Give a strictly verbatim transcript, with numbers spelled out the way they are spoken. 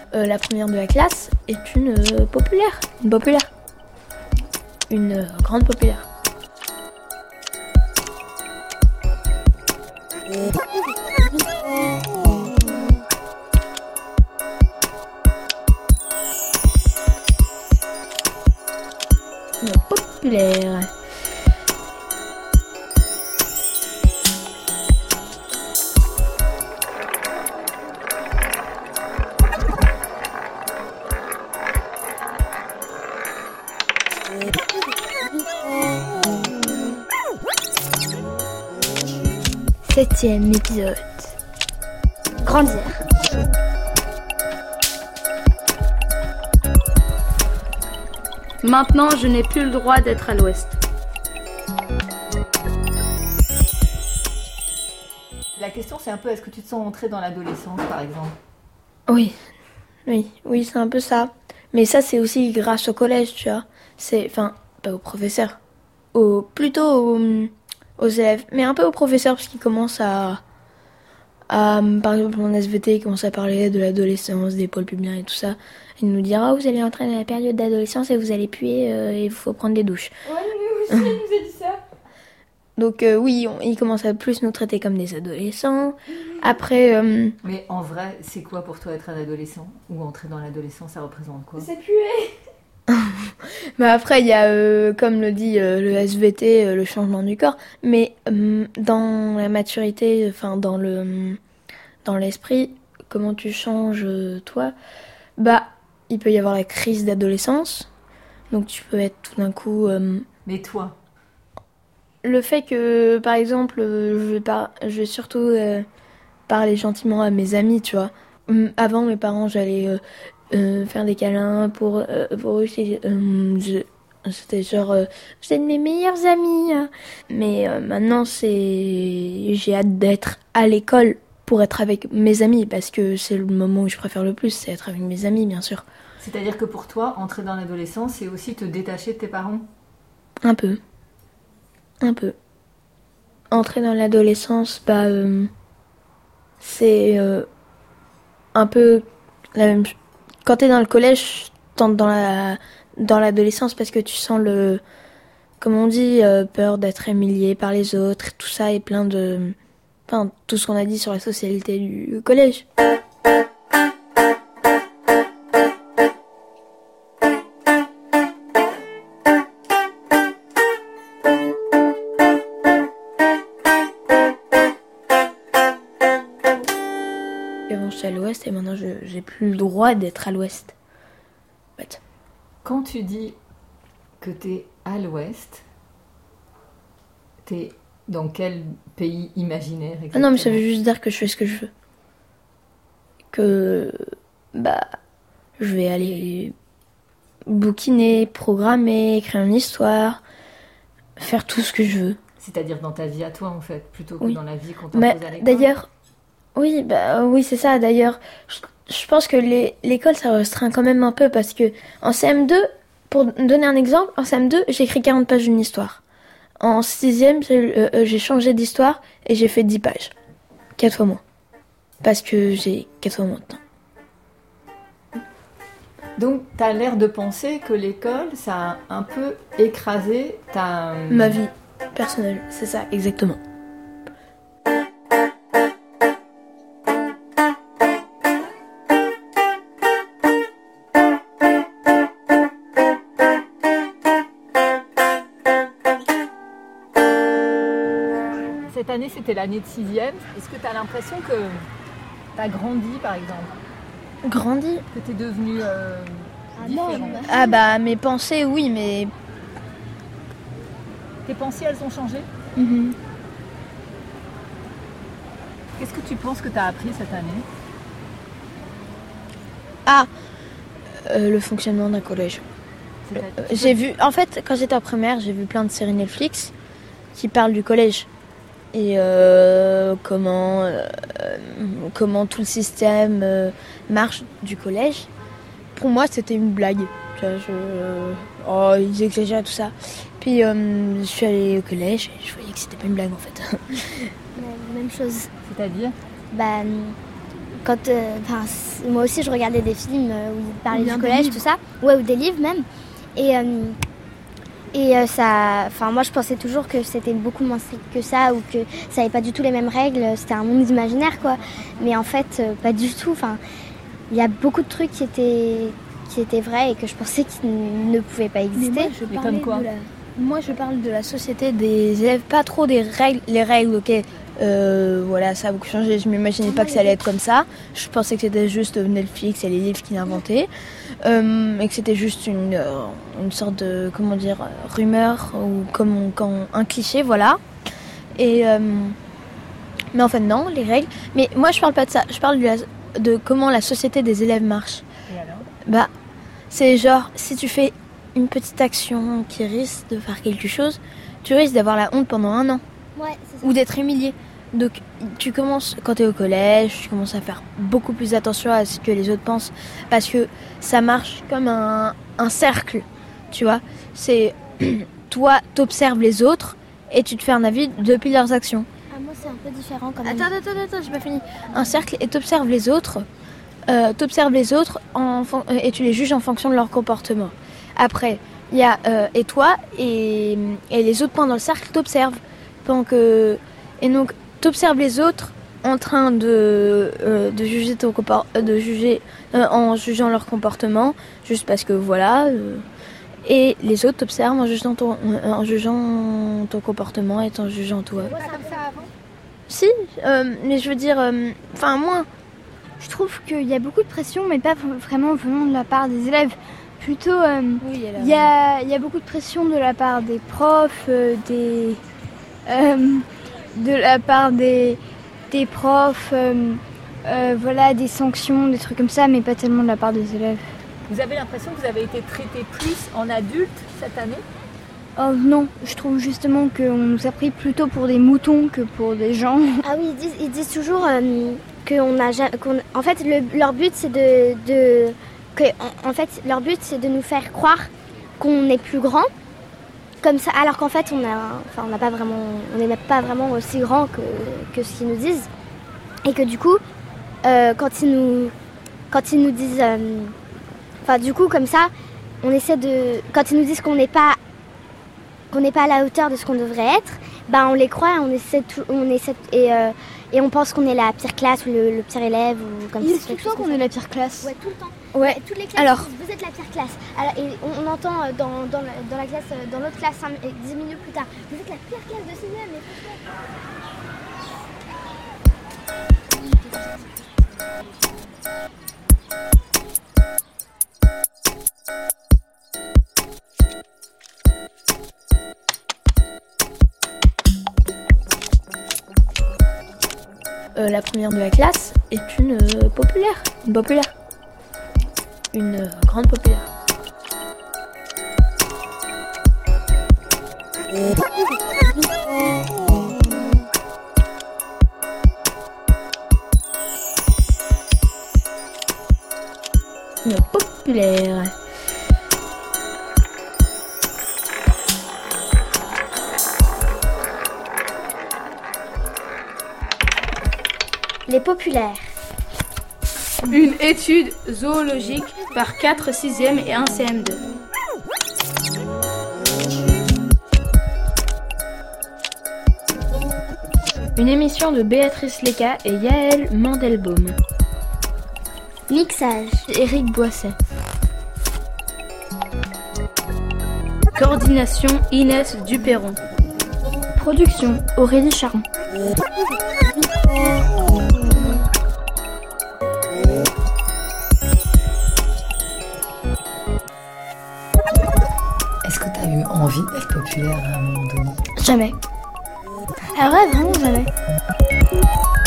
euh, la première de la classe est une euh, populaire. Une populaire. Une euh, grande populaire. Une populaire. Septième épisode. Grandir. Maintenant, je n'ai plus le droit d'être à l'ouest. La question, c'est un peu, est-ce que tu te sens entrée dans l'adolescence, par exemple ? Oui, oui, oui, c'est un peu ça. Mais ça, c'est aussi grâce au collège, tu vois. C'est, enfin, pas aux professeurs. Au, plutôt aux, aux élèves, mais un peu aux professeurs, parce qu'ils commencent à, à, par exemple, en S V T, ils commencent à parler de l'adolescence, des pôles pubiens et tout ça. Ils nous disent, ah, oh, vous allez entrer dans la période d'adolescence et vous allez puer euh, et il faut prendre des douches. Ouais, nous aussi, elle nous a dit ça. Donc euh, oui, on, ils commencent à plus nous traiter comme des adolescents. Après... Euh... Mais en vrai, c'est quoi pour toi être un adolescent ? Ou entrer dans l'adolescence, ça représente quoi ? C'est puer. Bah après, il y a, euh, comme le dit euh, le S V T, euh, le changement du corps. Mais euh, dans la maturité, enfin dans le dans l'esprit, comment tu changes euh, toi ? Bah, il peut y avoir la crise d'adolescence. Donc tu peux être tout d'un coup... Euh... Mais toi ? Le fait que, par exemple, je vais, par... je vais surtout euh, parler gentiment à mes amis, tu vois. Avant, mes parents, j'allais euh, euh, faire des câlins pour, euh, pour eux. Euh, je... C'était genre, euh, vous êtes mes meilleurs amis. Hein. Mais euh, maintenant, c'est, j'ai hâte d'être à l'école pour être avec mes amis, parce que c'est le moment où je préfère le plus, c'est être avec mes amis, bien sûr. C'est-à-dire que pour toi, entrer dans l'adolescence, c'est aussi te détacher de tes parents ? Un peu. Un peu. Entrer dans l'adolescence, bah, euh, c'est euh, un peu la même chose. Quand t'es dans le collège, t'entres dans la dans l'adolescence parce que tu sens le, comme on dit, euh, peur d'être humilié par les autres, tout ça et plein de, enfin tout ce qu'on a dit sur la socialité du collège. À l'ouest et maintenant je j'ai plus le droit d'être à l'ouest. En fait. Quand tu dis que t'es à l'ouest, t'es dans quel pays imaginaire exactement ? Ah non, mais ça veut juste dire que je fais ce que je veux. Que bah je vais aller bouquiner, programmer, écrire une histoire, faire tout ce que je veux. C'est-à-dire dans ta vie à toi en fait, plutôt que oui. dans la vie qu'on t'impose à l'école. D'ailleurs. Oui, bah oui, c'est ça. D'ailleurs, je, je pense que les, l'école, ça restreint quand même un peu parce que en C M deux, pour donner un exemple, en C M deux, j'ai écrit quarante pages d'une histoire. En sixième, j'ai, euh, j'ai changé d'histoire et j'ai fait dix pages. Quatre fois moins. Parce que j'ai quatre fois moins de temps. Donc, t'as l'air de penser que l'école, ça a un peu écrasé ta... Ma vie personnelle, c'est ça, exactement. Cette année, c'était l'année de sixième. Est-ce que tu as l'impression que tu as grandi, par exemple ? Grandi ? Que tu es devenue euh, différente ? Ah bah, mes pensées, oui, mais... Tes pensées, elles ont changé ? Mm-hmm. Qu'est-ce que tu penses que tu as appris cette année ? Ah, euh, le fonctionnement d'un collège. Euh, j'ai vu, en fait, quand j'étais en primaire, j'ai vu plein de séries Netflix qui parlent du collège. Et euh, comment, euh, comment tout le système euh, marche du collège. Pour moi, c'était une blague. Tu vois, je, oh, ils exagèrent tout ça. Puis euh, je suis allée au collège et je voyais que c'était pas une blague en fait. Même chose. C'est-à-dire ? Bah, quand, euh, moi aussi je regardais des films euh, où ils parlaient Bien du collège, tout ça, ouais, ou des livres même. Et, euh, et euh, ça, enfin moi je pensais toujours que c'était beaucoup moins strict que ça ou que ça n'avait pas du tout les mêmes règles, c'était un monde imaginaire quoi. Mais en fait, euh, pas du tout. Enfin, il y a beaucoup de trucs qui étaient, qui étaient vrais et que je pensais qu'ils ne pouvaient pas exister. Mais moi, je Mais parlais comme quoi de la... Moi, je parle de la société des élèves, pas trop des règles. Les règles, ok, euh, voilà, ça a beaucoup changé. Je m'imaginais pas que ça allait être comme ça. Je pensais que c'était juste Netflix et les livres qui l'inventaient. Euh, et que c'était juste une, euh, une sorte de, comment dire, rumeur ou comme on- quand un cliché, voilà. Et, euh, mais en fait, non, les règles. Mais moi, je parle pas de ça. Je parle de, la- de comment la société des élèves marche. Et alors ? Bah, c'est genre, si tu fais une petite action qui risque de faire quelque chose, tu risques d'avoir la honte pendant un an Ouais, c'est ça. ou d'être humilié. Donc, tu commences, quand tu es au collège, tu commences à faire beaucoup plus attention à ce que les autres pensent parce que ça marche comme un, un cercle, tu vois. C'est toi, t'observes les autres et tu te fais un avis depuis leurs actions. Ah, moi c'est un peu différent quand même. Attends, attends, attends, attends, j'ai pas fini. Un cercle et t'observes les autres, euh, t'observes les autres en, fon- euh, et tu les juges en fonction de leur comportement. Après, il y a euh, et toi et, et les autres points dans le cercle t'observent. Pendant que, et donc t'observes les autres en train de, euh, de juger ton compor- euh, de juger euh, en jugeant leur comportement juste parce que voilà. euh, et les autres t'observent en jugeant ton, euh, en jugeant ton comportement et en jugeant toi. Pas comme ça avant ? Si, euh, mais je veux dire, enfin moi, Je trouve qu'il y a beaucoup de pression, mais pas vraiment venant de la part des élèves. Plutôt, euh, oui, il y a, il y a beaucoup de pression de la part des profs, euh, des, euh, de la part des, des profs, euh, euh, voilà, des sanctions, des trucs comme ça, mais pas tellement de la part des élèves. Vous avez l'impression que vous avez été traité plus en adulte cette année ? Oh non, je trouve justement qu'on nous a pris plutôt pour des moutons que pour des gens. Ah oui, ils disent, ils disent toujours euh, qu'on a ja- qu'on, en fait, le- leur but c'est de, de que, en, en fait, leur but c'est de nous faire croire qu'on est plus grand, comme ça, alors qu'en fait, on a, enfin, on n'a pas vraiment, on n'est pas vraiment aussi grand que, que ce qu'ils nous disent, et que du coup, euh, quand ils nous, quand ils nous disent, euh, enfin, du coup, comme ça, on essaie de, quand ils nous disent qu'on n'est pas qu'on n'est pas à la hauteur de ce qu'on devrait être, ben on les croit, on essaie, tout, on essaie et, euh, et on pense qu'on est la pire classe ou le, le pire élève ou comme Ils ça. disent tout le temps qu'on est la pire classe. Ouais, tout le temps. Ouais. Toutes les classes, Alors. ils disent, vous êtes la pire classe. Alors, et on, on entend euh, dans, dans, la, dans la classe, euh, dans notre classe, cinq- et dix minutes plus tard, vous êtes la pire classe de sixième, mais franchement. Euh, la première de la classe est une euh, populaire, une populaire, une euh, grande populaire. Une populaire. Les populaires. Une étude zoologique par quatre sixième et un C M deux. Une émission de Béatrice Leca et Yaël Mandelbaum. Mixage. Éric Boisset. Coordination Inès Duperron. Production Aurélie Charon. Est-ce que tu as eu envie d'être populaire à un moment donné ? Jamais. Ah ouais, vraiment jamais.